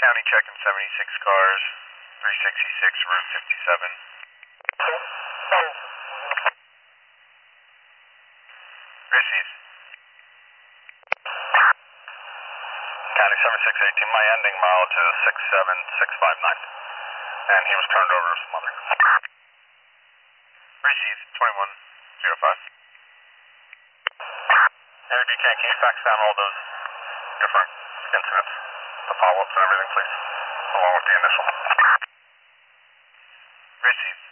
County checking 76 cars, 366 Route 57. Receive. County 7618, my ending mileage is 67659. And he was turned over to his mother. Receive, 2105. NBK, can you fax down all those different incidents, the follow-ups and everything, please, along with the initial? Receive.